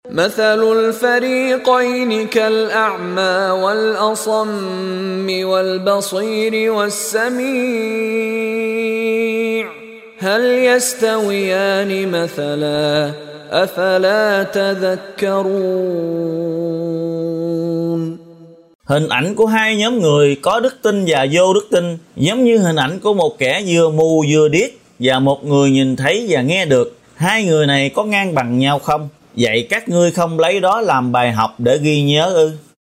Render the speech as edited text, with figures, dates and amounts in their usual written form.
مثل الفريقين كالأعمى والأصم والبصير والسميع هل يستويان مثلا أفلا تذكرون. Hình ảnh của hai nhóm người có đức tin và vô đức tin giống như hình ảnh của một kẻ vừa mù vừa điếc và một người nhìn thấy và nghe được. Hai người này có ngang bằng nhau không? Vậy các ngươi không lấy đó làm bài học để ghi nhớ ư?